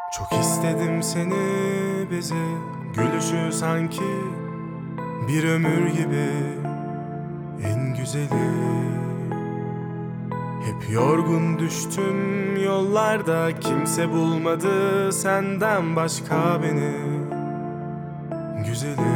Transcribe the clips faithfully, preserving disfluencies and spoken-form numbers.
Çok istedim seni bize, gülüşü sanki bir ömür gibi en güzeli. Hep yorgun düştüm yollarda, kimse bulmadı senden başka beni. Güzelim,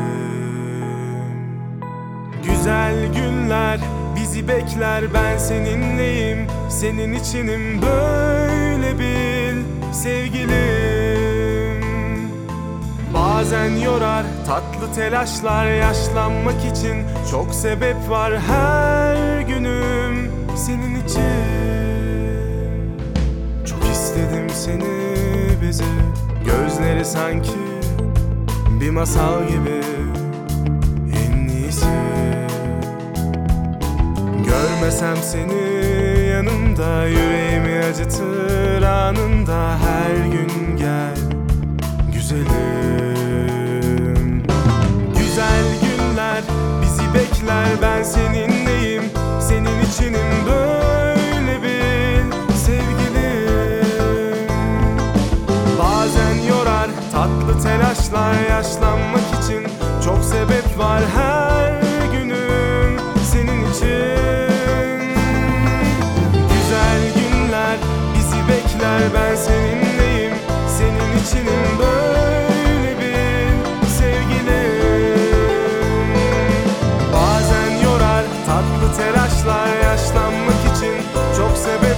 güzel günler bizi bekler, ben seninleyim, senin içinim, böyle bil sevgilim. Bazen yorar tatlı telaşlar, yaşlanmak için çok sebep var her günüm senin için. Çok istedim seni bize, gözleri sanki bir masal gibi en iyisi. Görmesem seni yanımda, yüreğimi acıtır anında, her gün gel güzelim. Güzel günler bizi bekler, ben seninleyim, senin içinim, böyle bil sevgilim. Bazen yorar tatlı telaşlar, yaşlanmak için çok sebep var her günüm senin için. Güzel günler bizi bekler, ben seninleyim, senin içinim, böyle bil sevgilim. Bazen yorar tatlı telaşlar, yaşlanmak için çok sebep